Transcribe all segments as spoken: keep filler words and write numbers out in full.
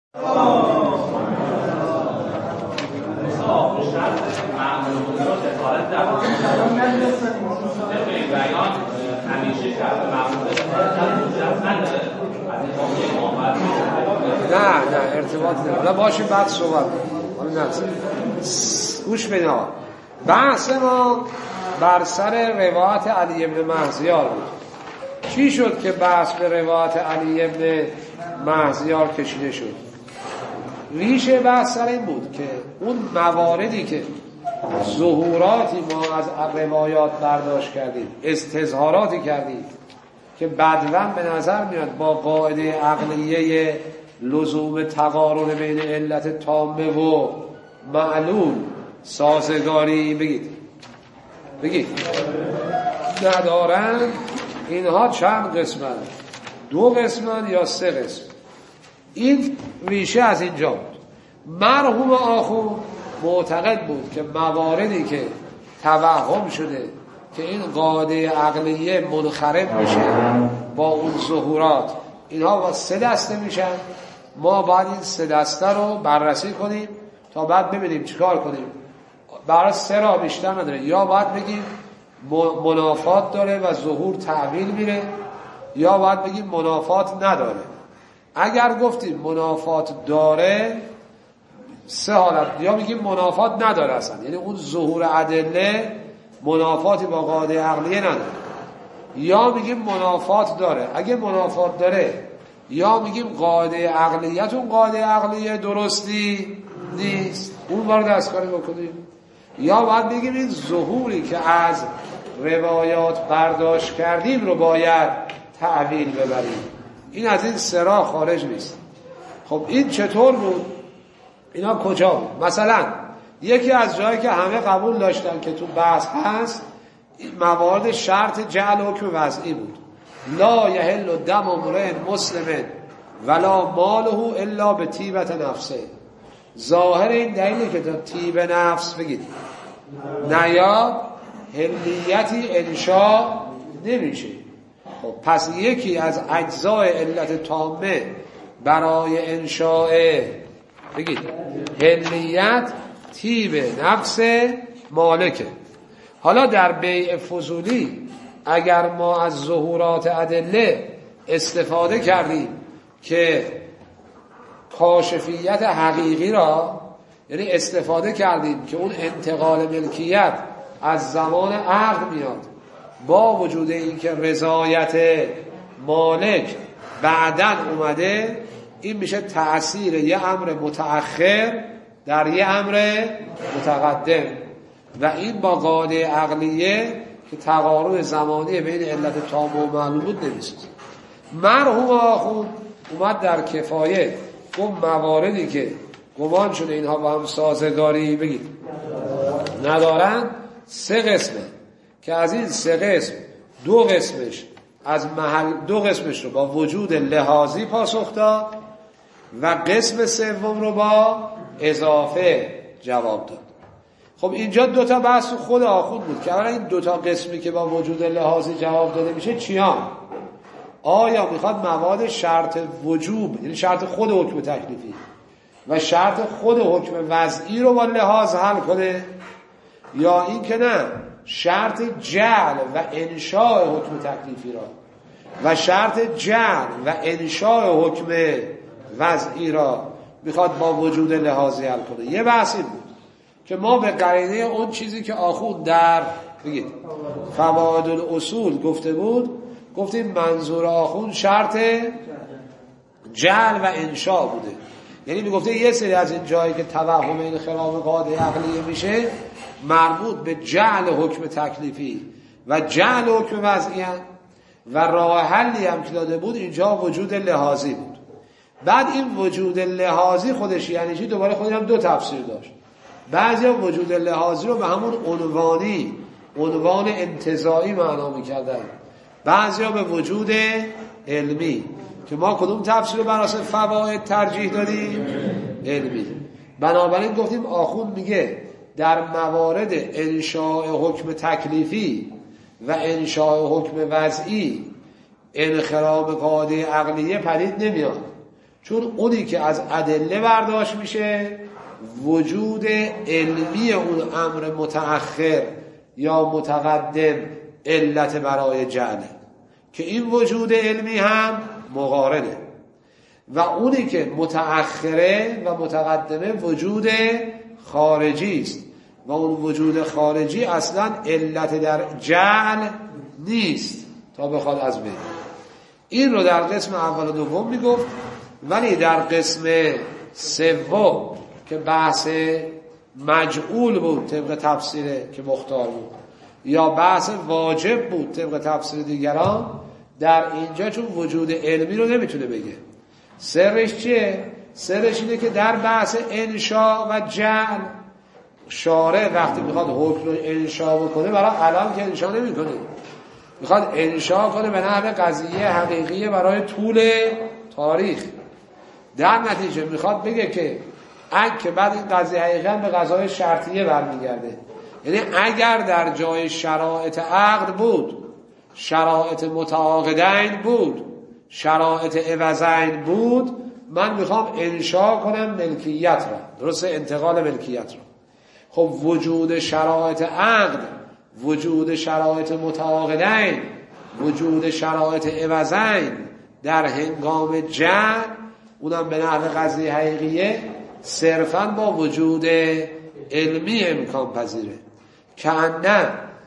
نه نه ارتباط نداره. نه باشیم بعد صحبت کنیم. نه گوش بدید. بحث ما بر سر روایت علی ابن مهزیار بود. چی شد که بحث به روایت علی ابن مهزیار کشیده شد؟ ریشه بحث سر این بود که اون مواردی که ظهوراتی ما از روایات برداشت کردیم، استظهاراتی کردیم که بدون به نظر میاد با قاعده عقلیه لزوم تقارن بین علت تامه و معلول سازگاری بگید بگید ندارن، اینها چند قسمن؟ دو قسمن یا سه قسم؟ این ریشه از اینجا بود. مرحوم آخوند معتقد بود که مواردی که توهم شده که این قاعده عقلیه منخرط بشه با اون ظهورات، اینها با سه دسته میشن. ما باید این سه دسته رو بررسی کنیم تا بعد ببینیم چیکار کنیم. برای سه را بیشتر نداره، یا باید بگیم منافات داره و ظهور تعویل میره، یا باید بگیم منافات نداره. اگر گفتیم منافات داره سه حالت، یا میگیم منافات نداره اصلا، یعنی اون ظهور ادله منافاتی با قاعده عقلیه نداره، یا میگیم منافات داره. اگه منافات داره یا میگیم قاعده عقلیت اون قاعده عقلیه درستی نیست، اون بار دستکاری بکنیم، یا باید بگیم این ظهوری که از روایات برداشت کردیم رو باید تعویل ببریم. این از این سرا خارج نیست. خب این چطور بود؟ اینا کجا بود؟ مثلا یکی از جایی که همه قبول داشتن که تو بحث هست، موارد شرط جعل حکم وضعی بود. لا یحل دم امرئ مسلم ولا ماله الا به طیبت نفسه. ظاهر این دلیلی که تا طیب نفس بگید نیاد حلیتی انشاء نمیشه. خب پس یکی از اجزای علت تامه برای انشاء بگید حلیت طیب نفس مالکه. حالا در بیع فضولی اگر ما از ظهورات ادله استفاده کردیم که کاشفیت حقیقی را، یعنی استفاده کردیم که اون انتقال ملکیت از زمان عقد میاد با وجود اینکه رضایت مالک بعداً اومده، این میشه تأثیر یه امر متأخر در یه امر متقدم و این با قاعده عقلیه که تقارن زمانی بین علت تام و معلوم بود نمیشه. مرحوم آخوند اومد در کفایه اون مواردی که گمان شده اینها با هم سازگاری بگید ندارن، سه قسمه که از این سه قسم دو قسمش از محل دو قسمش رو با وجود لحاظی پاسخ داد و قسم سوم رو با اضافه جواب داد. خب اینجا دوتا بحث خود آخوند بود که اولا این دوتا قسمی که با وجود لحاظی جواب داده میشه چیان؟ آیا میخواد مواد شرط وجوب، یعنی شرط خود حکم تکلیفی و شرط خود حکم وضعی رو با لحاظ حل کنه، یا این که نه شرط جعل و انشاء حکم تکلیفی را و شرط جعل و انشاء حکم وضعی را میخواد با وجود لحاظی حل کنه. یه بحثی بود که ما به قرینه اون چیزی که آخوند در بگید فوائد الاصول گفته بود، گفتیم منظور آخوند شرط جعل و انشاء بوده. یعنی میگفته یه سری از این جایی که توهم انخرام قاعده عقلیه میشه مربوط به جعل حکم تکلیفی و جعل حکم وضعی و راه حلی هم که داده بود اینجا وجود لحاظی بود. بعد این وجود لحاظی خودش یعنی چی؟ دوباره خودش هم دو تفسیر داشت. بعضی هم وجود لحاظی رو به همون عنوانی عنوان انتزاعی معنا میکردن، بعضی هم به وجود علمی که ما کدوم تفسیر رو بر اساس فواید ترجیح دادیم؟ علمی. بنابراین گفتیم آخوند میگه در موارد انشاء حکم تکلیفی و انشاء حکم وضعی انخرام قاعده عقلیه پدید نمیاد، چون اونی که از ادله برداشت میشه وجود علمی اون امر متأخر یا متقدم علت برای جعله، که این وجود علمی هم مقارنه، و اونی که متأخره و متقدمه وجود خارجی است و اون وجود خارجی اصلا علت در جعل نیست تا بخواد از بین. این رو در قسم اول و دوم میگفت، ولی در قسم سوم که بحث مجعول بود طبق تفسیره که مختار بود، یا بحث واجب بود طبق تفسیر دیگران، در اینجا چون وجود علمی رو نمیتونه بگه. سرش چیه؟ سرش اینه که در بحث انشاء و جعل شارع وقتی میخواد حکم رو انشاء بکنه، برای الان که انشاء نمیکنه، میخواد انشاء کنه به نحو قضیه حقیقیه برای طول تاریخ. در نتیجه میخواد بگه که اگه که بعد این قضیه حقیقا به قضای شرطیه برمیگرده، یعنی اگر در جای شرایط عقد بود، شرایط متعاقدین بود، شرایط عوضین بود، من میخوام انشاء کنم ملکیت را، درسته، انتقال ملکیت را. خب وجود شرایط عقد، وجود شرایط متعاقدین، وجود شرایط عوضین در هنگام جعل، اونم به نحو قضیه حقیقیه، صرفاً با وجود علمی امکان پذیره. که نه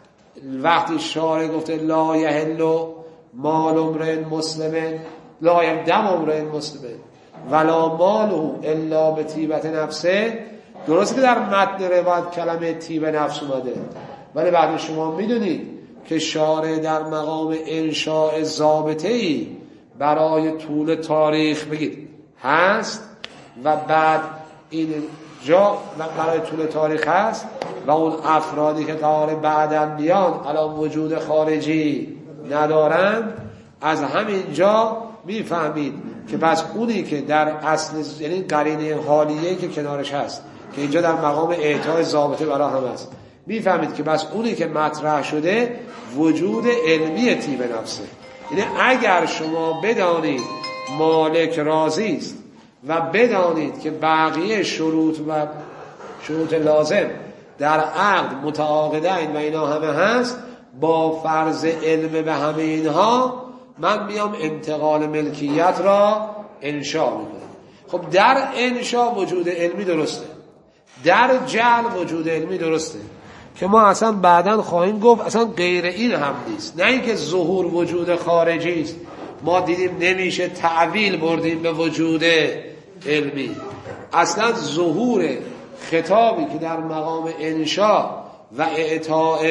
وقتی شارع گفته لا یحل مال امرئ مسلم، لا یدم امرئ مسلم ولا ماله الا بطیبة نفسه، درسته که در متن روایت کلمه طیب نفس اومده، ولی بعد شما میدونید که شارع در مقام انشاء ضابطه‌ای برای طول تاریخ بگید هست، و بعد این جا برای طول تاریخ هست و اون افرادی که قرار بعداً بیان الان وجود خارجی ندارند، از همین جا میفهمید که پس اونی که در اصل، یعنی قرینه حالیه که کنارش هست که اینجا در مقام اعطای ضابطه برای هم هست، میفهمید که پس اونی که مطرح شده وجود علمی طیب نفسه. یعنی اگر شما بدانید مالک راضی است و بدانید که بقیه شروط و شروط لازم در عقد متعاقدین و اینا همه هست، با فرض علم به همه اینها من میام انتقال ملکیت را انشاء میکنم. خب در انشاء وجود علمی درسته، در جعل وجود علمی درسته، که ما اصلا بعداً خواهیم گفت اصلا غیر این هم نیست. نه اینکه ظهور وجود خارجی است، ما دیدیم نمیشه تعویل بردیم به وجود علمی. اصلا ظهور خطابی که در مقام انشاء و اعطاء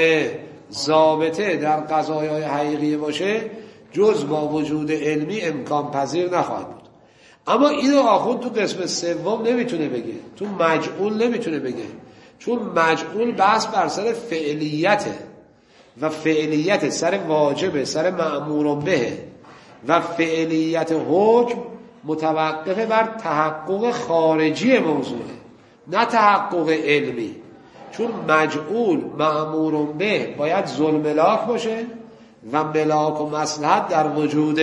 ضابطه در قضایای حقیقی باشه جز با وجود علمی امکان پذیر نخواهد بود. اما اینو آخوند تو قسم سوم نمیتونه بگه، تو مجعول نمیتونه بگه، چون مجعول بحث بر سر فعلیته و فعلیت سر واجبه، سر مأمور به، و فعلیت حکم متوقف بر تحقق خارجی موضوعه، نه تحقق علمی. چون مجعول مأمور به باید ذل ملاک باشه و ملاک و مصلحت در وجود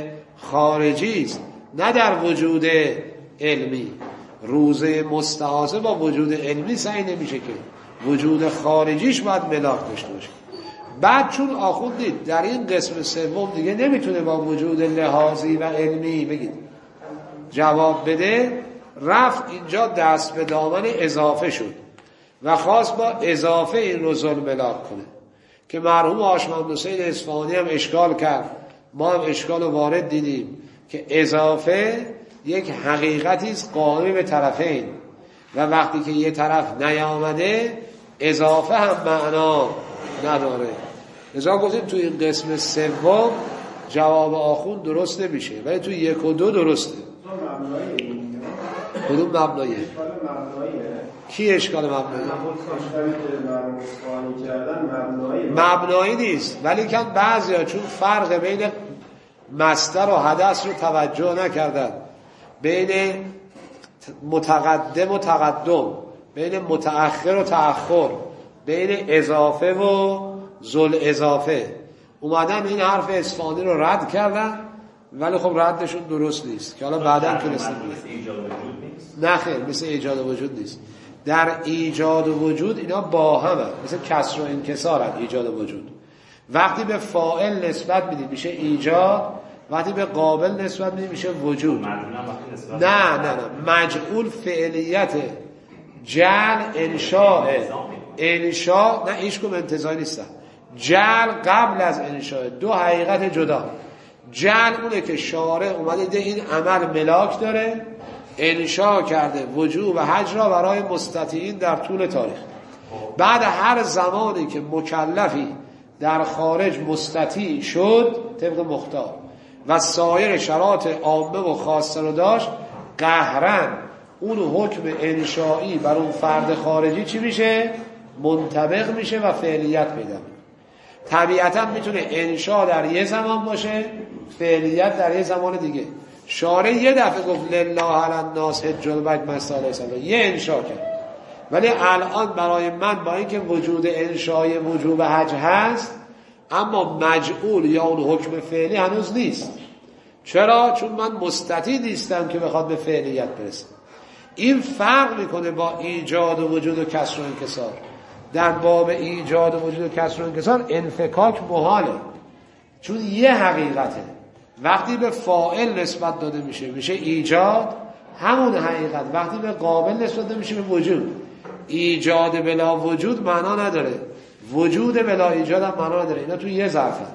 خارجی است، نه در وجود علمی. روزه مستعاضه با وجود علمی سعی نمیشه که وجود خارجیش باید ملاک داشته باشه. بعد چون آخوندید در این قسم سوم دیگه نمیتونه با وجود لحاظی و علمی بگید جواب بده، رفت اینجا دست به دامن اضافه شد و خواست با اضافه این رو ذل ملاک کنه، که مرحوم آشمند حسین اصفهانی هم اشکال کرد، ما هم اشکال وارد دیدیم که اضافه یک حقیقتی است قائم به طرفین، و وقتی که یه طرف نیامده اضافه هم معنا نداره. لذا گفتیم تو این قسم سوم جواب آخوند درست نمیشه، ولی تو یک و دو درسته. کدوم مبناییه؟ کی اشکال مبنایی؟ مبنایی نیست، ولی کن بعضی ها چون فرق بین مصدر و حدث رو توجه نکردن، بین متقدم و تقدم، بین متأخر و تأخر، بین اضافه و ذل اضافه، اومدن این حرف اصفهانی رو رد کردن ولی خب ردشون درست نیست که حالا بعداً که رسیم نه خیر مثل ایجاد وجود نیست. در ایجاد وجود اینا با هم هم. مثل کسر و انکسار هم ایجاد وجود. وقتی به فاعل نسبت میدیم میشه ایجاد، وقتی به قابل نسبت میدیم میشه وجود. نه نه نه مجعول فعلیت، جعل انشاء، انشاء نه هیچ کدوم انتزاعی نیستن. جعل قبل از انشاء، دو حقیقت جدا. جعل اونه که شارع اومده ده این عمل ملاک داره، انشاء کرده وجوب و حج را برای مستطیعین در طول تاریخ. بعد هر زمانی که مکلفی در خارج مستطیع شد طبق مختار و سایر شرایط عامه و خاصه رو داشت، قهرن اون حکم انشایی بر اون فرد خارجی چی میشه؟ منطبق میشه و فعلیت پیدا میکنه. طبیعتا میتونه انشا در یه زمان باشه، فعلیت در یه زمان دیگه. شارع یه دفعه گفت لله علی الناس حج البیت من استطاع سبیلا، یه انشا کرد. ولی الان برای من با اینکه وجود انشای وجوب حج هست، اما مجعول یا اون حکم فعلی هنوز نیست. چرا؟ چون من مستطیع نیستم که بخواد به فعلیت برسه. این فرق میکنه با ایجاد و وجود و کسر و انکسار. در باب ایجاد و وجود و کسر و انکسار انفکاک محاله، چون یه حقیقته. وقتی به فاعل نسبت داده میشه میشه ایجاد، همون حقیقت. وقتی به قابل نسبت داده میشه به وجود. ایجاد بلا وجود معنا نداره، وجود بلا ایجاد هم معنا نداره. اینا تو یه ظرفه.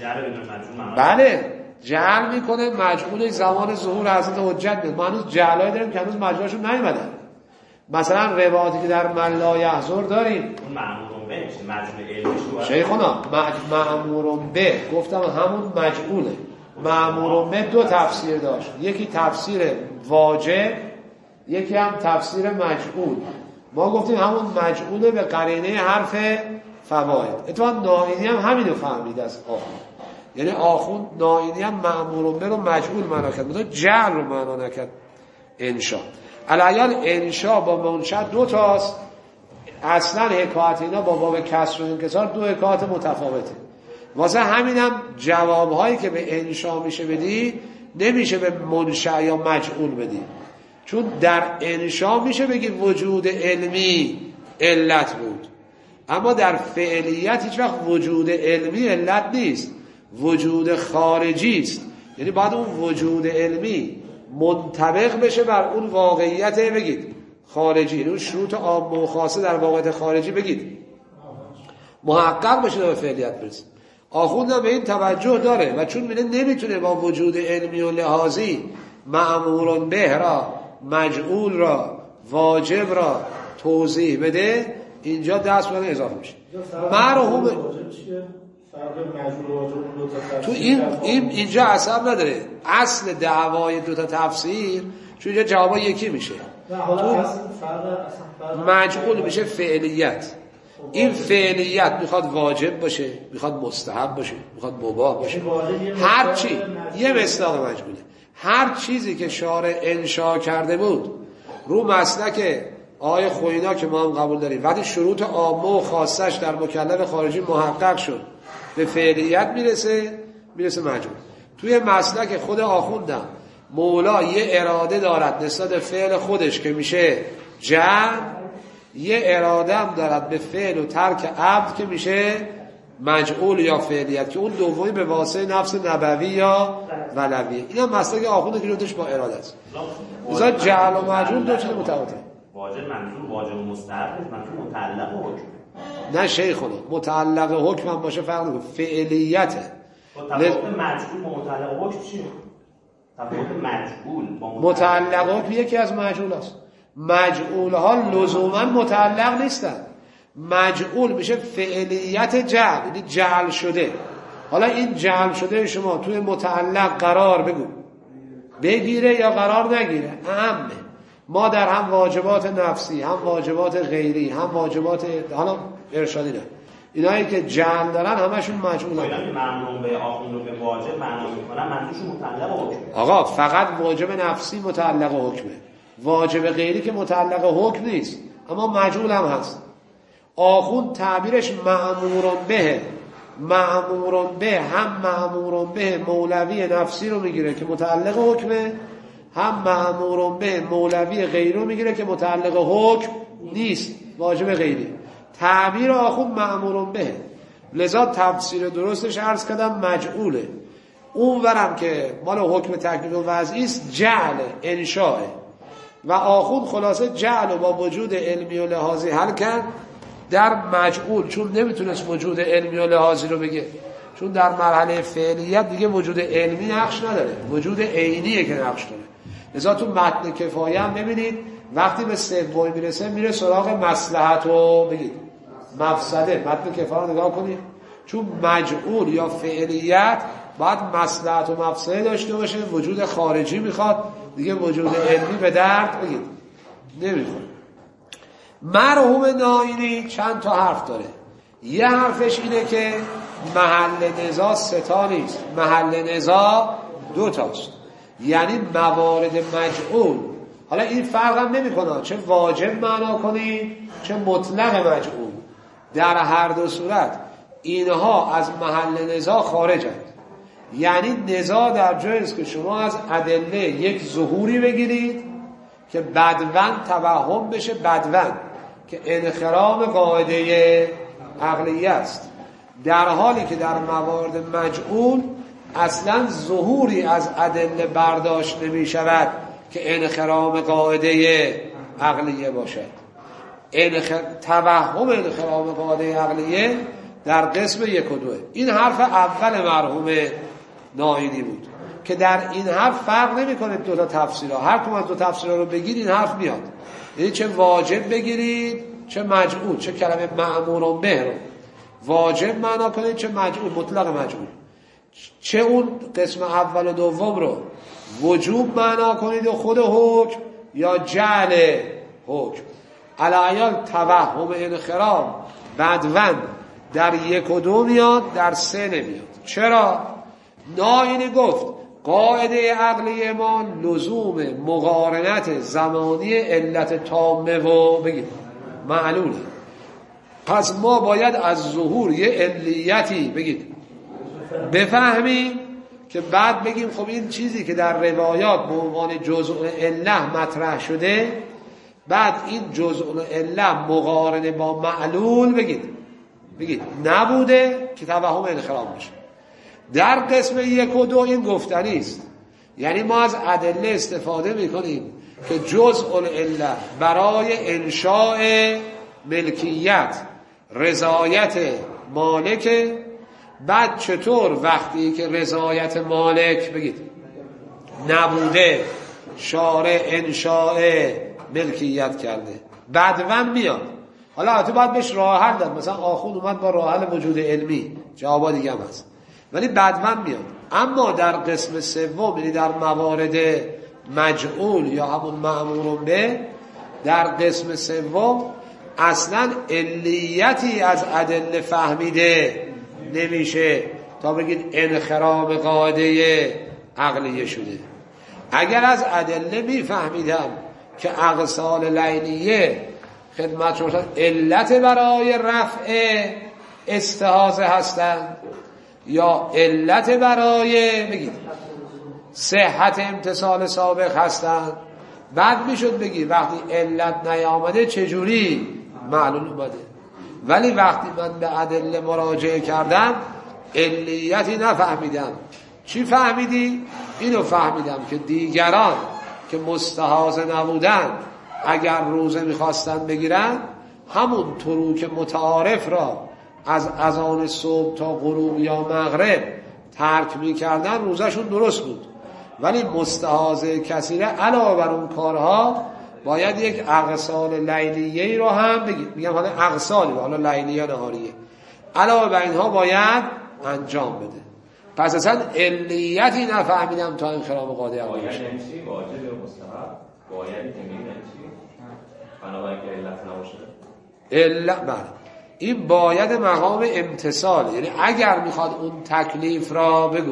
بله جعل میکنه مجعول زمان ظهور حضرت حجت میاد. ما هنوز جعلای داریم که هنوز مجعولشون نیومدن. مثلا روایتی که در من لا یحضر داریم، اون مأمورون به مجعول علمیش شیخونا مأمورون به گفتم همون مجعوله. مأمورون به دو تفسیر داشت، یکی تفسیر واجب، یکی هم تفسیر مجعول. ما گفتیم همون مجعوله به قرینه حرف فواید. اتفاقا نائینی هم همینو فهمید از آخوند. یعنی آخوند نائینی هم مأمورون به رو مجعول معنا کرد، مثلا جعل رو معنا نکرد انشا. علیان انشا با منشأ دو تاست. اصلا حکایت اینا با باب کسر و انکسار دو حکایت متفاوته. واسه همینم جوابهایی که به انشا میشه بدی نمیشه به منشأ یا مجعول بدی، چون در انشا میشه بگی وجود علمی علت بود، اما در فعلیت هیچ وقت وجود علمی علت نیست، وجود خارجی است. یعنی باید اون وجود علمی منطبق بشه بر اون واقعیت بگید خارجی، اون شروط عام و خاصه در واقعیت خارجی بگید محقق بشه به فعلیت برسه. آخوندم به این توجه داره و چون میده نمیتونه با وجود علمی و لحاظی مأمورون به را، مجعول را، واجب را توضیح بده، اینجا دست بده اضافه میشه. مرحوم تو این, این اینجا عصب نداره. اصل دعوای دوتا تفسیر چون اینجا جوابا یکی میشه. تو مجعول میشه فعلیت. این فعلیت میخواد واجب باشه، میخواد مستحب باشه، میخواد مباح باشه، هر چی یه مصداق مجعوله. هر چیزی که شارع انشا کرده بود رو مسلک آیه خوینا که ما هم قبول داریم، وقتی شروط عامه و خاصش در مکلف خارجی محقق شد به فعلیت میرسه میرسه مجعول. توی مسلک خود آخوندم مولا یه اراده دارد نسبت به فعل خودش که میشه جعل، یه اراده هم دارد به فعل و ترک عبد که میشه مجعول یا فعلیت، که اون دومی به واسطه نفس نبوی یا ولویه. این هم مسلک آخونده که جلوتش با اراده است. مثلا جعل و مجعول دو چیز متفاوته. واجب منظور واجب و مستحب، منظور متعلق و حکم. نه شیخونا متعلق حکم هم باشه فرق نمیکنه، فعلیته. تفاوت مجعول با متعلق حکم چیه؟ تفاوت مجعول با متعلق حکم یکی از مجعول است. مجعول ها لزوما متعلق نیستن. مجعول میشه فعلیت جعل، یعنی جعل شده. حالا این جعل شده شما توی متعلق قرار بگو بگیره یا قرار نگیره اهمه. ما در هم واجبات نفسی، هم واجبات غیری، هم واجبات حالا ارشادی نه، اینایی که جعل دارن همشون مجعول هستن. اینا مأمورون به آخوند رو به واجب معنا میکنن، منظورشون متعلق حکمه. آقا فقط واجب نفسی متعلق حکمه، واجب غیری که متعلق حکم نیست، اما مجعول هم هست. آخوند تعبیرش مأمورون به، مأمور به هم مأمور به مولوی نفسی رو میگیره که متعلق حکمه، هم مأمور به مولوی غیره میگیره که متعلق حکم نیست، واجب غیری. تعبیر آخوند مأمور به، لذا تفسیر درستش عرض کردم مجعوله. اون ورم که مال حکم تکلیف و وضعی است جعل انشاء و آخوند خلاصه جعل با وجود علمی و لحاظی حل کرد در مجعول، چون نمیتونست وجود علمی و لحاظی رو بگه، چون در مرحله فعلیت دیگه وجود علمی نقش نداره، وجود عینیه که نقش داره. لذا تو متن کفایه هم ببینید وقتی به سوم میرسه میره سراغ مصلحت و بگید مفسده. متن کفایه رو نگاه کنید، چون مجعول یا فعلیت باید مصلحت و مفسده داشته باشه، وجود خارجی میخواد، دیگه وجود علمی به درد بگید نمیخواد. مرحوم ناینی چند تا حرف داره. یه حرفش اینه که محل نزاع سه تا نیست، محل نزاع دو تاست، یعنی موارد مجعول. حالا این فرق هم نمی کنه چه واجب معنا کنی چه مطلق مجعول، در هر دو صورت اینها از محل نزاع خارجند. یعنی نزاع در جایی است که شما از ادله یک ظهوری بگیرید که بدون توهم بشه، بدون که انخرام قاعده عقلیه است، در حالی که در موارد مجعول اصلا ظهوری از ادله برداشت نمی شود که انخرام قاعده عقلیه باشد. انخ... توهم انخرام قاعده عقلیه در قسم یک و دوه. این حرف اول مرحوم ناینی بود که در این حرف فرق نمی کنه دو تا تفسیرها، هر کدوم از دو تفسیرها رو بگید این حرف میاد، یعنی چه واجب بگیرید چه مجعول، چه کلمه مأمور به رو واجب معنا کنید چه مجعول مطلق مجعول، چه اون قسم اول و دوم رو وجوب معنا کنید و خود حکم یا جعل حکم. علایال توهم انخرام بدون در یک و دو میاد، در سه نمیاد. چرا؟ ناینی گفت قاعده عقلی ما لزوم مقارنت زمانی علت تامه و بگید معلوله، پس ما باید از ظهور یه علیتی بگید بفهمیم که بعد بگیم خب این چیزی که در روایات به عنوان جزء العله مطرح شده، بعد این جزء العله مقارنه با معلول بگید بگید نبوده که توهم انخرام بشه. در قسم یک و دو این گفتنی است، یعنی ما از ادله استفاده میکنیم که جزء العله برای انشاء ملکیت رضایت مالک، بعد چطور وقتی که رضایت مالک بگید نبوده شارع انشاء ملکیت کرده بعدون میاد. حالا البته باید بهش راه حل داد، مثلا آخوند اومد با راه حل وجود علمی، جوابا دیگه هم هست، ولی بعدون میاد. اما در قسم سوم، یعنی در موارد مجعول یا همون مأمور به، در قسم سوم اصلا علیتی از ادله فهمیده نمیشه تا بگید انخرام قاعده عقلیه شده. اگر از ادله میفهمیدم که اغسال لیلیه خدمت شما علت برای رفع استحاضه هستند یا علت برای بگید صحت امتصال سابق هستند، بعد میشد بگید وقتی علت نیامده چجوری معلوم اومده. ولی وقتی من به ادله مراجعه کردم علیتی نفهمیدم. چی فهمیدی؟ اینو فهمیدم که دیگران که مستحاضه نبودن اگر روزه میخواستن بگیرن همون تروک متعارف را از اذان صبح تا غروب یا مغرب ترک میکردن، روزهشون درست بود. ولی مستحاضه کثیره علاوه بر اون کارها باید یک اغسال لیلیه‌ای رو هم بگید، میگم حالا اغسالی حالا لیلیه نهاریه، علاوه بر اینها باید انجام بده. پس اصلا علیتی نفهمیدم تا انخرام قاعده عقلیه بشه. باید چی؟ واجب یا مستحب؟ باید تمرین چی؟ بنابراین که علت نباشه. علت بله. این باید مقام امتثال، یعنی اگر میخواد اون تکلیف را بگو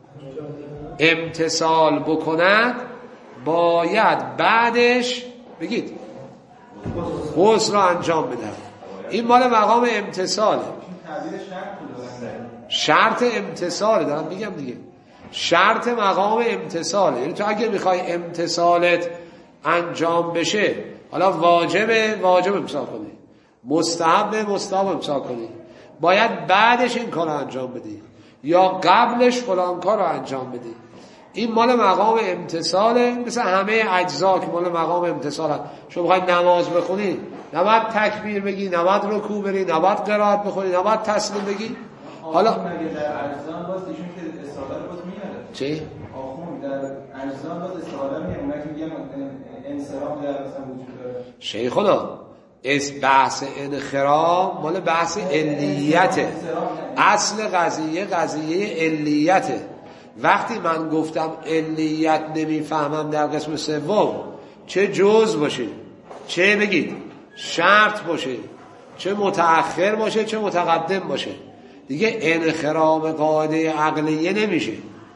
امتثال بکند باید بعدش بگید غسل را انجام بده. این مال مقام امتثاله. شرط امتصال دارم میگم دیگه، شرط مقام امتصاله. یعنی تو اگه میخوای امتصالت انجام بشه، حالا واجبه واجب امسال کنی، مستحب مستحب امسال کنی، باید بعدش این کار رو انجام بدی یا قبلش فلان کار رو انجام بدی. این مال مقام امتصاله، مثل همه اجزا که مال مقام امتصال هست. شما بخوای نماز بخونی نباید تکبیر بگی، نباید رکوع بری، نباید قرائت بخونی، نباید تسلیم بگی. حالا مگه در اجزان باز ایشون که استفاده رو باز میاره چی؟ آخون در اجزان باز استفاده میاره، اونایی که میگن انصراف در مثلا وجود داره. شیخ خدا اس بحث انخرام مال بحث علیته، اصل قضیه قضیه علیته. وقتی من گفتم علیت نمیفهمم در قسم سوم، چه جز باشه، چه بگید شرط باشه، چه متأخر باشه، چه متقدم باشه، دیگه انخرام قاعده عقلیه نمیشه.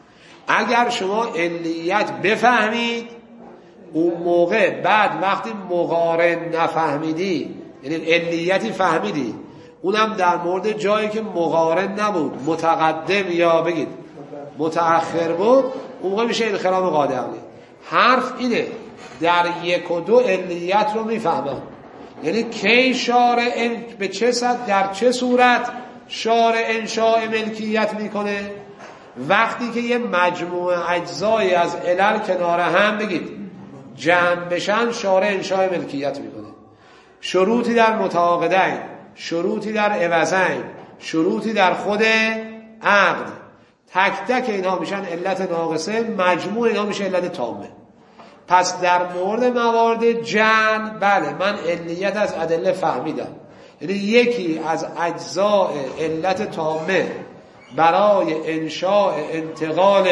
اگر شما علیت بفهمید اون موقع بعد وقتی مقارن نفهمیدی، یعنی علیتی فهمیدی اونم در مورد جایی که مقارن نبود، متقدم یا بگید متأخر بود، اون موقع میشه انخرام قاعده عقلیه. حرف اینه در یک و دو علیت رو میفهمم، یعنی کی شارع به چه صد در چه صورت شارع انشاء ملکیت میکنه؟ وقتی که یه مجموعه اجزای از علل کنار هم بگید جمع بشن شارع انشاء ملکیت میکنه. شروطی در متعاقدین، شروطی در عوضین، شروطی در خود عقد، تک تک اینا میشن علت ناقصه، مجموع اینا میشه علت تامه. پس در مورد موارد جعل بله من علیت از ادله فهمیدم، یعنی یکی از اجزاء علت تامه برای انشاء انتقال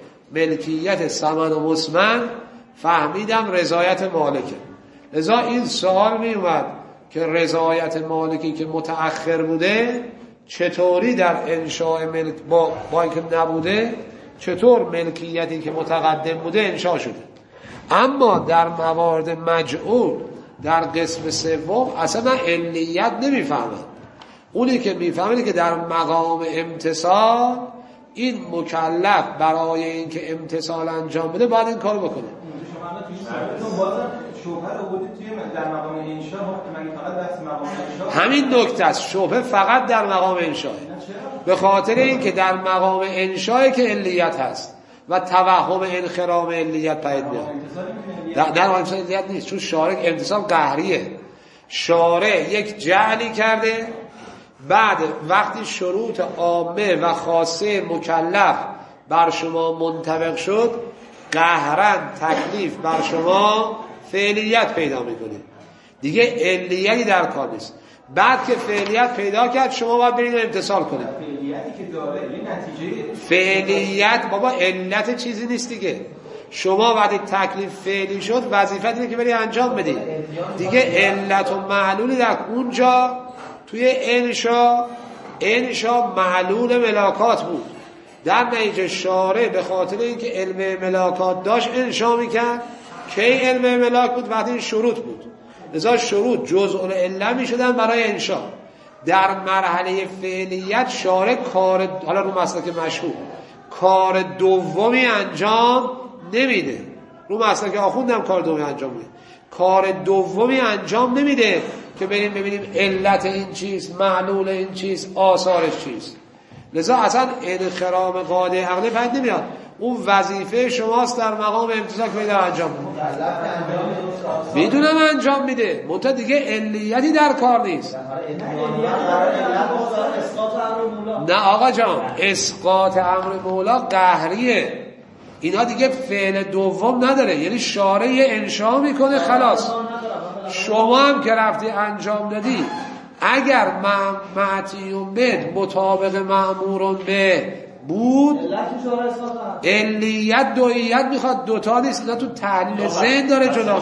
ملکیت ثمن و مسمن فهمیدم رضایت مالکه. لذا این سوال می اومد که رضایت مالکی که متأخر بوده چطوری در انشاء ملک با, با اینکه نبوده چطور ملکیتی که متقدم بوده انشاء شده. اما در موارد مجعول در قسم سوم اصلا علیت نمیفهمن. اونی که میفهمه که در مقام امتصال این مکلف برای اینکه امتصال انجام بده باید این کارو بکنه. همین نکته است، شبهه فقط در مقام انشاء، به خاطر اینکه در مقام انشاء که علیت هست و توهم انخرام علیت پدید میاد. در در مقام علیت نیست، چون شارع امتصال قهریه. شارع یک جعلی کرده، بعد وقتی شروط عامه و خاصه مکلف بر شما منطبق شد قهرن تکلیف بر شما فعلیت پیدا میکنه، دیگه علیتی در کار نیست. بعد که فعلیت پیدا کرد شما باید برید و امتصال کنید. فعلیتی که داره یه نتیجه فعلیت بابا علت چیزی نیست دیگه. شما وقتی تکلیف فعلی شد وظیفت اینه که بری انجام بدی دیگه. علت و معلولی در اونجا توی انشا انشا معلول ملاکات بود، در نتیجه شارع به خاطر اینکه علم ملاکات داشت انشا میکرد. کی علم ملاک بود؟ وقتی این شروط بود. لذا شروط جزء العله میشدن برای انشا. در مرحله فعلیت شارع کار، حالا رو مسلک مشهور، کار دومی انجام نمیده. رو مسلک آخوندم کار دومی انجام میده. کار دومی انجام نمیده که بریم ببینیم علت این چیز، معلول این چیز، آثارش چیز. لذا اصلا انخرام قاعده عقلی پدید نمیاد. اون وظیفه شماست در مقام امتصال که در انجام میده. میدونم انجام میده، منتها دیگه علیتی در کار نیست. نه آقا جان، اسقاط امر مولا قهریه. اینا دیگه فعل دوم نداره، یعنی شارع انشا میکنه خلاص. شما هم که رفتی انجام دادی اگر معتیون بد مطابق مأمورون به بود علیت دویت میخواد، دوتا نیست. اینا تو تحلیل ذهن داره جدا.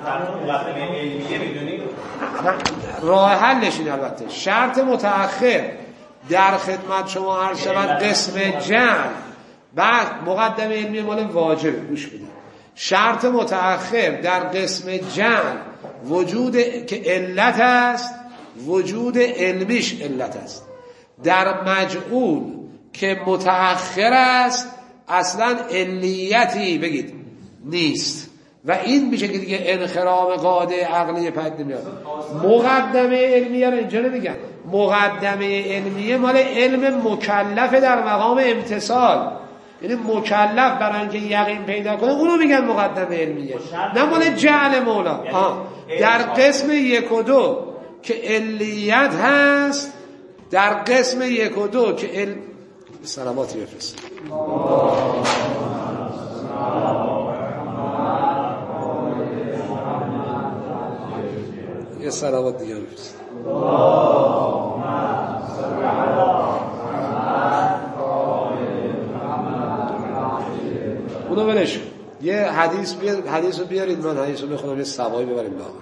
راه حلش این البته شرط متأخر در خدمت شما عرض شود قسم جمع، بعد مقدمه علمی مال واجبه. گوش بدید، شرط متأخر در قسم جمع وجود که علت است، وجود علمیش علت است. در مجعول که متأخر است اصلا علیتی بگید نیست و این میشه که دیگه انخرام قاعده عقلی پد نمیاد. مقدمه علمیه رو اینجا نمیگن، مقدمه علمیه مال علم مکلف در مقام امتصال، یعنی مکلف برای اینکه یقین پیدا کنه اونو میگن مقدمه علمیه، نه مال جعل مولا. آه. در قسم یک و دو که علیت هست، در قسم یک و دو که ال... سلاماتی بفرست یه سلامات دیگه بفرست. اونو ولش یه حدیث بیار، حدیث رو بیارید من حدیث رو بخونم یه سوایی ببریم لاغر.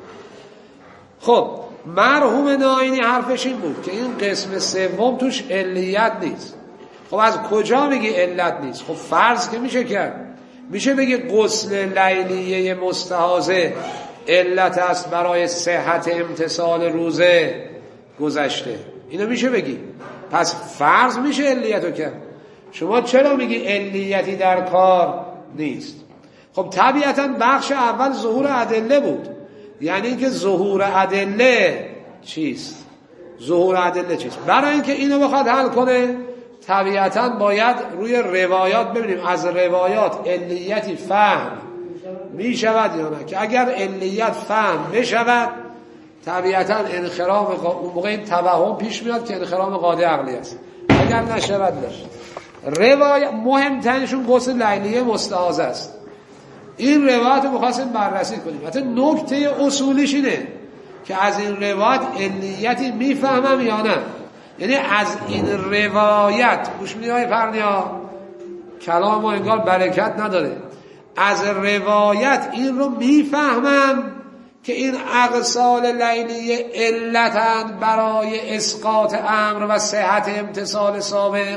خب مرحوم ناینی حرفش این بود که این قسم سوم توش علیت نیست. خب از کجا میگی علت نیست؟ خب فرض که میشه کرد، میشه بگی غسل لیلیه مستحاضه علت است برای صحت امتصال روزه گذشته، اینو میشه بگی. پس فرض میشه علیتو کرد. شما چرا میگی علیتی در کار نیست؟ خب طبیعتا بخش اول ظهور ادله بود، یعنی اینکه ظهور ادله چیست؟ ظهور ادله چیست؟ برای اینکه اینو بخواد حل کنه طبیعتا باید روی روایات ببینیم از روایات علیتی فهم می شود یا نه، که اگر علیت فهم بشود طبیعتا انخرام قا... اون موقع این توهم پیش میاد که انخرام قاعده عقلی است. اگر نشود داشت روایت مهمترینشون غسل لیلیه مستحاضه است. این روایت رو می‌خواستیم بررسی کنیم. حتی نکته اصولیش اینه که از این روایت علیتی میفهمم یا نه، یعنی از این روایت گوش میدید های فرنیا کلام ما انگار برکت نداره، از روایت این رو میفهمم که این اغسال لیلیه علتن برای اسقاط امر و صحت امتصال سابق،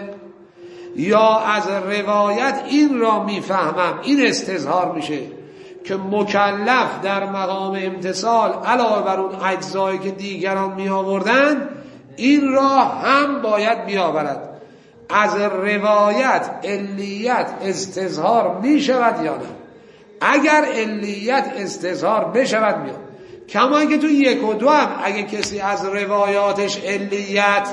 یا از روایت این را میفهمم، این استظهار میشه که مکلف در مقام امتصال علاوه بر اون اجزایی که دیگران می آوردن این را هم باید بیاورد. از روایت علیت استظهار می شود یا نه؟ اگر علیت استظهار بشود میاد. کما اینکه تو یک و دو هم اگه کسی از روایاتش علیت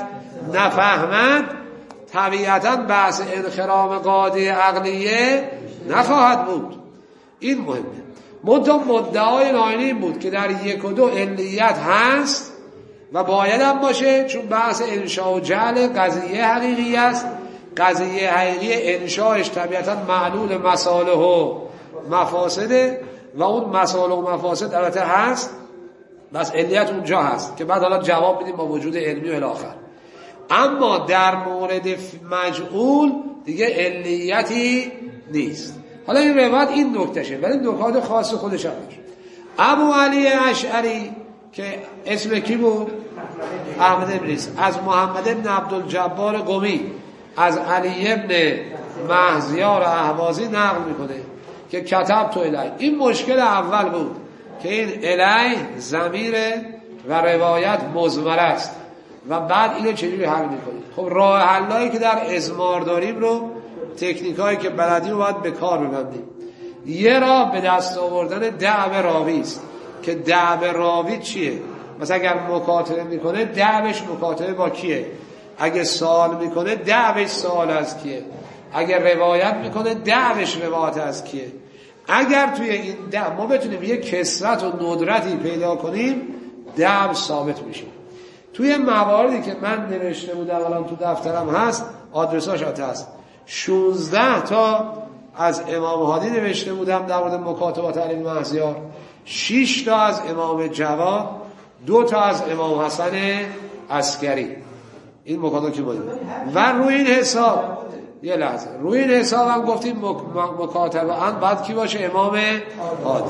نفهمد طبیعتا بحث انخرام قاعده عقلیه نخواهد بود. این مهمه. منتها مدعای ناینی این بود که در یک و دو علیت هست و باید هم باشه، چون بحث انشاء و جعل قضیه حقیقی است. قضیه حقیقی انشاءش طبیعتا معلول مصالح و مفاسده و اون مصالح و مفاسد البته هست، بس علیت اونجا هست که بعد حالا جواب میدیم با وجود علمی و الاخر. اما در مورد مجعول دیگه علیتی نیست. حالا این روایت این نکتشه، ولی نکات خاص خودش هم داشت. ابو علی اشعری که اسم کی بود؟ احمد ابن عیسی، از محمد ابن عبدالجبار قمی از علی ابن مهزیار اهوازی نقل میکنه که کتب تو الی. این مشکل اول بود که این الی ضمیر و روایت مضمر است و بعد اینو چجوری حل میکنید؟ خب راه حلایی که در ازمار داریم رو، تکنیکایی که بلدیم رو باید به کار ببندیم. یه راه به دست آوردن دعو راوی است که دعو راوی چیه؟ مثلا اگر مکاتبه میکنه دعوش مکاتبه با کیه؟ اگه سوال میکنه دعوش سوال از کیه؟ اگر روایت میکنه دعوش روایت از کیه؟ اگر توی این دعو ما بتونیم یه کثرت و ندرتی پیدا کنیم دعو ثابت میشه. توی مواردی که من نوشته بودم الان تو دفترم هست، آدرساش هست، شانزده تا از امام هادی نوشته بودم در مورد مکاتبات علی بن مهزیار، شش تا از امام جواد، دو تا از امام حسن عسکری. این مکاتبه که بودیم و روی این حساب یه لحظه روی این حساب هم گفتیم مکاتبه ان بعد کی باشه؟ امام هادی.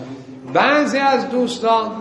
بعضی از دوستان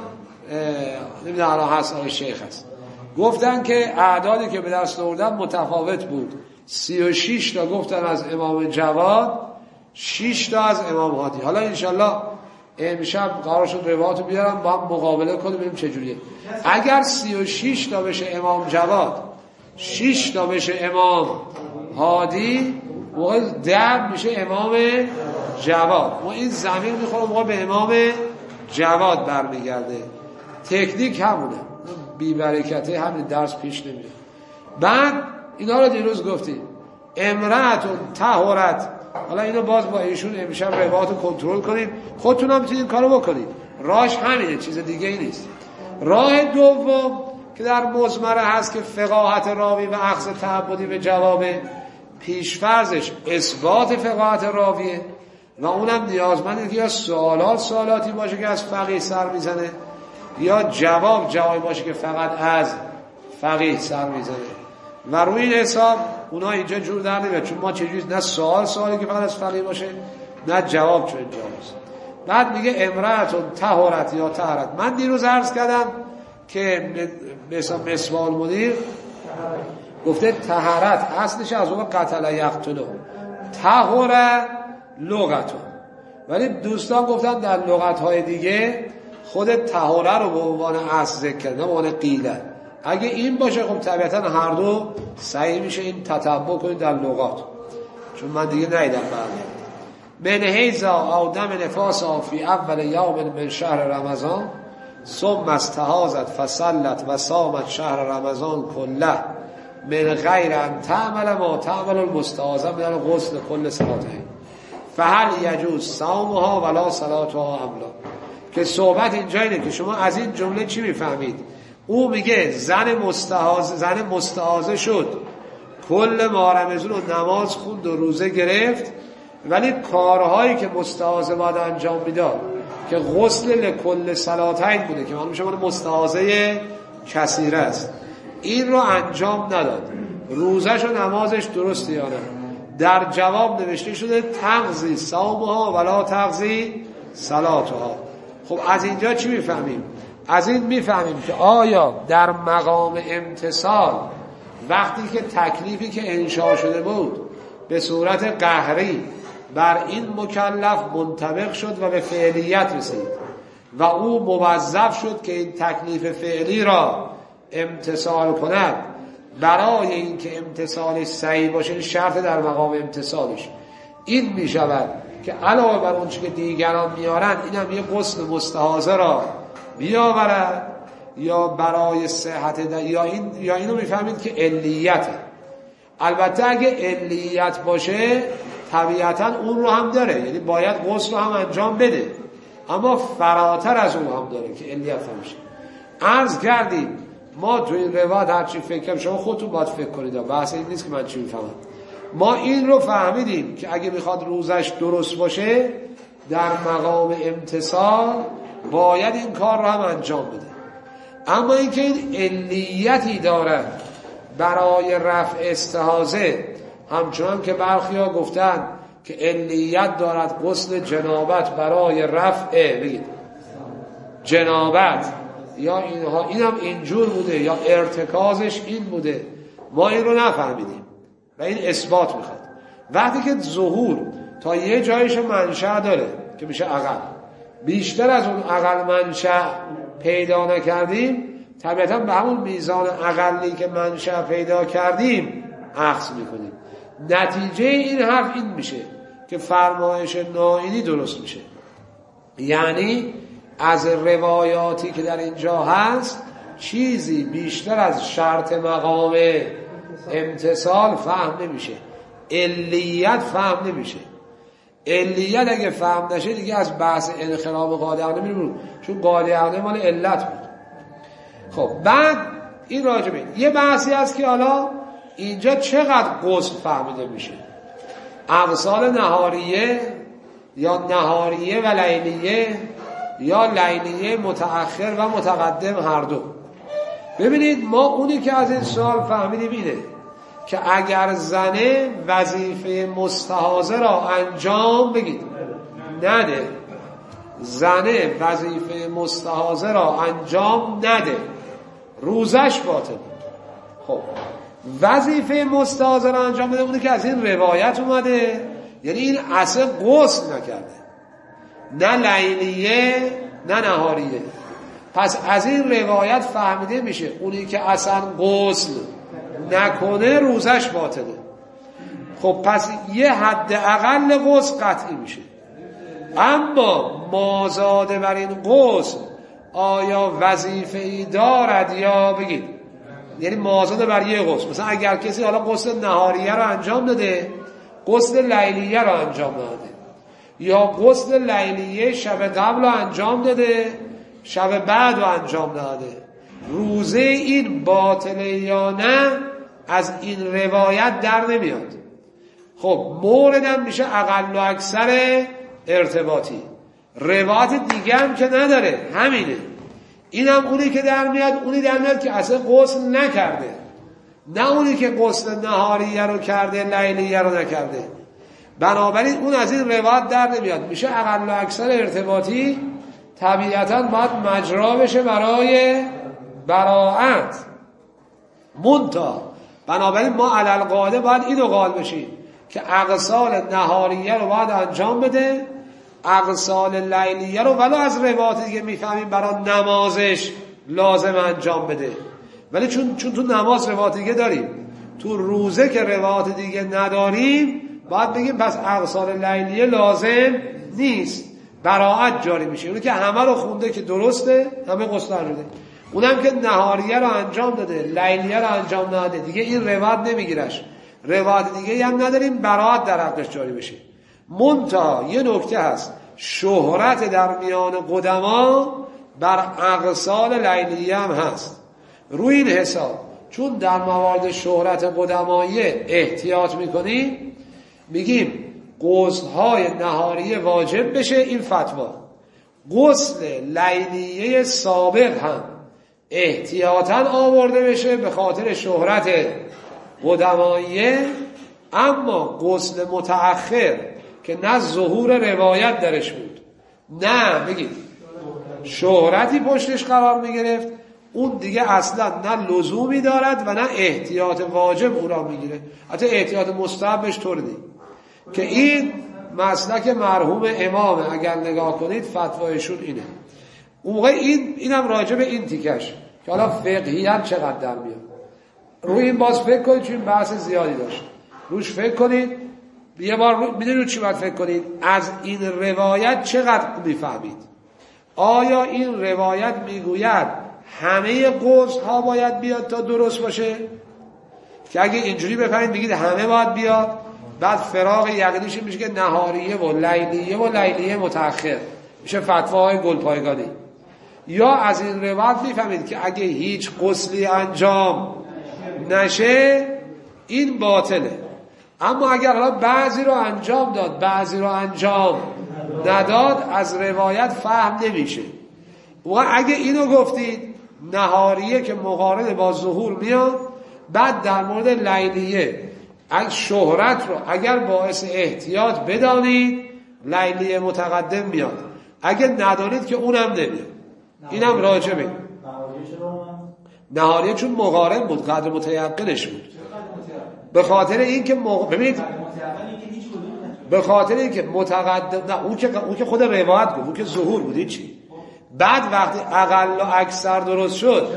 نمیدونم الان هست آقای شیخ هست گفتن که اعدادی که به دست آوردن متفاوت بود. سی و شش تا گفتن از امام جواد، شش تا از امام هادی. حالا انشالله امشب قرار شد روایاتو بیارم با هم مقابله کنیم ببینیم چجوریه. اگر سی و شش تا بشه امام جواد، شش تا بشه امام هادی، موقع ده میشه امام جواد. ما این زمین میخوره موقع به امام جواد برمیگرده. تکنیک همونه، بی برکته همین درس پیش نمیره. بعد اینا رو دیروز گفتیم امرأتون طهرت. حالا اینو باز با ایشون امشب روایاتو کنترل کنیم، خودتون هم میتونید این کارو بکنید. راهش همینه، چیز دیگه ای نیست. راه دوم که در مزمره هست که فقاهت راوی و اخذ تعبدی به جواب پیشفرضش اثبات فقاهت راویه و اونم نیازمنده که یا سوالات سوالاتی باشه که از فقیه سر میزنه یا جواب جوابی باشه که فقط از فقیه سر میزنه و روی این حساب اونا اینجا جور در نمیاد، چون ما چجوری نه سوال سوالی که فقط از فقیه باشه نه جواب چون جواز. بعد میگه امرأتون طهرت یا طهرت. من دیروز عرض کردم که مثلا مسوال مدیر گفته طهرت اصلش از اون قتل یقتلو، طهر لغتون، ولی دوستان گفتن در لغت‌های دیگه خود طهره رو به عنوان اصل ذکر کردن، به عنوان قیله. اگه این باشه خب طبیعتا هر دو صحیح میشه، این تتبع کنید در لغات، چون من دیگه ندیدم. بعد من حیزا او دم نفاسا فی اول یوم من شهر رمضان ثم استحاضت فصلت و صامت شهر رمضان کله من غیر ان تعمل ما تعمل المستحاضه من الغسل کل صلاتین فهل یجوز صومها ولا صلاتها املا. که صحبت اینجا اینه که شما از این جمله چی میفهمید؟ او میگه زن مستحاضه زن مستحاضه شد، کل ماه رمضان رو نماز خوند و روزه گرفت، ولی کارهایی که مستحاضه باید انجام میداد که غسل لکل صلاتین بوده که معلوم شما مستحاضه کثیره است، این رو انجام نداد. روزش و نمازش درسته یا نه؟ در جواب نوشته شده تقضی صومها ولا تقضی صلاتها. خب از اینجا چی میفهمیم؟ از این میفهمیم که آیا در مقام امتثال وقتی که تکلیفی که انشاء شده بود به صورت قهری بر این مکلف منطبق شد و به فعلیت رسید و او موظف شد که این تکلیف فعلی را امتثال کند، برای اینکه امتثالش صحیح باشه شرط در مقام امتثالش این می شود که علاوه بر اون چی که دیگران میارن اینم یه غسل مستحاضه را بیاورد، یا برای صحت یا این یا اینو میفهمید که علیته. البته اگه علیت باشه طبیعتا اون رو هم داره، یعنی باید غسل رو هم انجام بده، اما فراتر از اون هم داره که علیت نمیشه. عرض کردیم ما تو این روایت هرچی فکر کنیم شما خودتون باید فکر کنید، بحث این نیست که من چی میفهمم. ما این رو فهمیدیم که اگه میخواد روزش درست باشه در مقام امتثال باید این کار رو هم انجام بده. اما اینکه این علیتی داره برای رفع استحاضه، همچنان که برخیا گفتن که علیت دارد غسل جنابت برای رفع بگید جنابت یا اینها، اینم اینجور بوده یا ارتکازش این بوده، ما این رو نفهمیدیم و این اثبات میخواد. وقتی که ظهور تا یه جایش منشأ داره که میشه عقل، بیشتر از اون عقل منشأ پیدا نکردیم، طبیعتا به همون میزان عقلی که منشأ پیدا کردیم اخذ میکنیم. نتیجه این حرف این میشه که فرمایش نائینی درست میشه، یعنی از روایاتی که در اینجا هست چیزی بیشتر از شرط مقام امتثال فهم نمیشه، علیت فهم نمیشه. علیت اگه فهم نشه دیگه از بحث انخرام قاطعانه میریم، چون قاطعانه مال علت بود. خب بعد این راجبه یه بحثی هست که حالا اینجا چقدر غسل فهمیده میشه، اغسال نهاریه یا نهاریه و لیلیه یا لیلیه متأخر و متقدم هر دو. ببینید ما اونی که از این سوال فهمیدیم اینه که اگر زنه وظیفه مستحاضه را انجام بگید نده، زنه وظیفه مستحاضه را انجام نده روزش باطل. خب وظیفه مستحاضه را انجام بده اونی که از این روایت اومده، یعنی این اصلا غسل نکرده، نه لیلیه نه نهاریه. پس از این روایت فهمیده میشه اونی که اصلا غسل نکنه روزش باطله. خب پس یه حد اقل غسل قطعی میشه. اما مازاده بر این غسل آیا وظیفه ای دارد یا بگید، یعنی مازاده بر یه غسل، مثلا اگر کسی حالا غسل نهاریه رو انجام داده، غسل لیلیه رو انجام داده، یا غسل لیلیه شب قبل رو انجام داده، شب بعد رو انجام داده، روزه این باطله یا نه از این روایت در نمیاد. خب موردم میشه اقل و اکثر ارتباطی، روایت دیگه هم که نداره، همینه. اینم اونی که در میاد، اونی در میاد که اصلا غسل نکرده، نه اونی که غسل نهاریه رو کرده لیلیه رو نکرده. بنابراین اون از این روایت در نمیاد، میشه اقل و اکثر ارتباطی. طبیعتا باید مجرا بشه برای براءت منتها. بنابراین ما علل قاعده باید اینو قائل بشیم که اغسال نهاریه رو باید انجام بده، اغسال لیلیه رو ولو از روایت دیگه میفهمیم برای نمازش لازم انجام بده، ولی چون چون تو نماز روایت دیگه داریم، تو روزه که روایت دیگه نداریم، باید بگیم پس اغسال لیلیه لازم نیست، براءت جاری میشه. اونی که همه رو خونده که درسته، همه غسل شده، اونم که نهاریه رو انجام داده لیلیه رو انجام نداده، دیگه این روایت نمیگیرش، روایت دیگه هم نداریم، براءت در حقش جاری بشه. منتها یه نکته هست، شهرت در میان قدما بر اغسال لیلیه هم هست. روی این حساب چون در موارد شهرت قدمایه احتیاط میکنیم، میگیم غسل‌های نهاریه واجب بشه، این فتوا. غسل لیلیه سابق هم احتیاطاً آورده بشه به خاطر شهرت قدمایه، اما غسل متأخر که نه ظهور روایت درش بود، نه بگید شهرتی پشتش قرار میگرفت، اون دیگه اصلا نه لزومی دارد و نه احتیاط واجب او را میگیره. حتی احتیاط مستحبش طور نیم که این مسلک مرحوم امامه. اگر نگاه کنید فتوایشون اینه. اون موقع این اینم راجع به این تیکش که حالا فقهیاً چقدر در میاد، روی این باز فکر کنید، چون بحث زیادی داشت، روش فکر کنید. یه بار میدونید چی باید فکر کنید؟ از این روایت چقدر میفهمید؟ آیا این روایت میگوید همه غسل ها باید بیاد تا درست باشه؟ که اگه اینجوری بفهمید بگید همه باید بیاد، بعد فراغ یقینیش میشه که نهاریه و لیلیه و لیلیه متأخر میشه فتواهای گلپایگانی. یا از این روایت میفهمید که اگه هیچ غسلی انجام نشه این باطله، اما اگر حالا بعضی رو انجام داد بعضی رو انجام نداد از روایت فهم نمیشه. و اگه اینو گفتید نهاریه که مقارن با ظهور میاد، بعد در مورد لیلیه اگه شهرت رو اگر باعث احتیاط بدانید لیلیه متقدم میاد، اگه ندانید که اونم نمیاد. اینم راجبه نهاریه چون مقارن بود، قدر متیقنش بود، به خاطر اینکه مق... ببینید به خاطر اینکه متقدم نه اون که اون که خود روایت بود، اون که ظهور بود چی. بعد وقتی اقل و اکثر درست شد،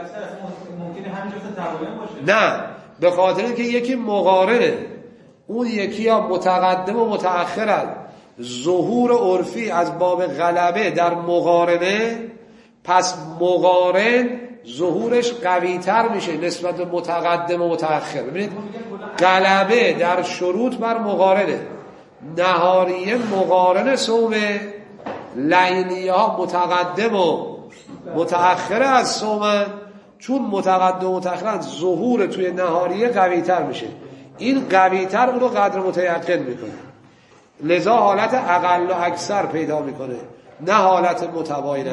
نه به خاطر اینکه یکی مقارنه، اون یکی یا متقدم و متأخر، ظهور عرفی از باب غلبه در مقارنه، پس مقارن ظهورش قوی تر میشه نسبت به متقدم و متأخر. ببینید غلبه در شروط بر مقارنه، نهاریه مقارن صومه، لیلیه ها متقدم و متأخر از صومن، چون متقدم و متأخر ظهور توی نهاریه قوی تر میشه، این قوی تر اون رو قدر متیقن میکنه، لذا حالت اقل و اکثر پیدا میکنه، نه حالت متباینه.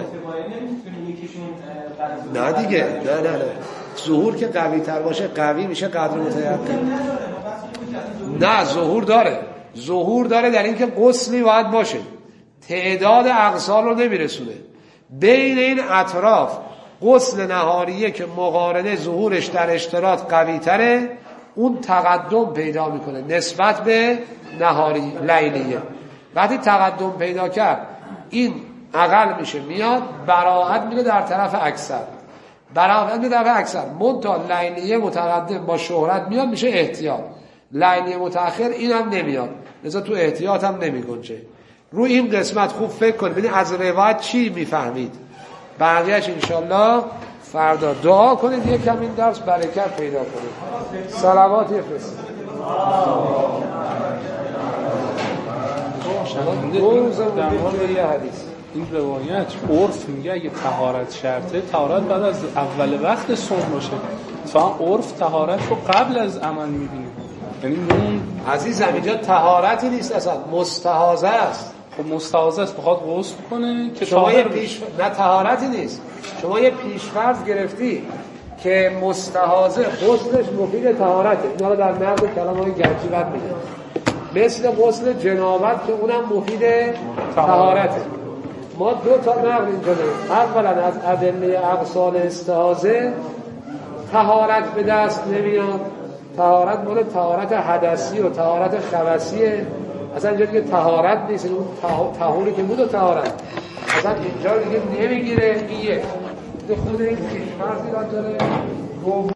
نه دیگه نه نه نه ظهور که قوی تر باشه قوی میشه قدر متیقن. نه ظهور داره، ظهور داره در اینکه غسلی باید باشه، تعداد اغسال رو نمیرسونه. بین این اطراف غسل نهاریه که مقارنه ظهورش در اشتراط قوی تره، اون تقدم پیدا میکنه نسبت به نهاری لیلیه. وقتی تقدم پیدا کرد این اقل میشه میاد، براحت میره در طرف اکثر. برای دفعه اکثر منتها لینیه متقدم با شهرت میاد میشه احتیاط، لینیه متأخر اینم نمیاد، لذا تو احتیاط هم نمیگنجه. رو این قسمت خوب فکر کنید ببینید از روایت چی میفهمید، بقیه‌اش انشالله فردا. دعا کنید یک کم این درس برکت پیدا کنید. صلوات بفرستید. در مورد یه حدیث این روایت عرف میگه اگه طهارت شرطه، طهارت بعد از اول وقت صوم باشه. اتفاقا عرف طهارت رو قبل از عمل میبینه. یعنی اون عزیزم اینجا طهارتی نیست، اصلا مستحاضه است. خب مستحاضه است، بخواد غسل کنه که شما یه طاهر پیش نه طهارتی نیست، شما یه پیش‌فرض گرفتی که مستحاضه غسلش مفید طهارته. اینا رو در نقد کلام‌های گنجی بد میگن، مثل غسل جنابت که اونم مفید طهارته. ما دو تا نقل اینجا داریم. اولا از ادله اغسال استحاضه طهارت به دست نمیاد، طهارت مال طهارت حدثی و طهارت خبثیه، اصلا اینجا دیگه طهارت نیست، اون طهوری که بود و طهارت اصلا اینجا دیگه نمیگیره. این یک خود این پیش‌فرضی را داره.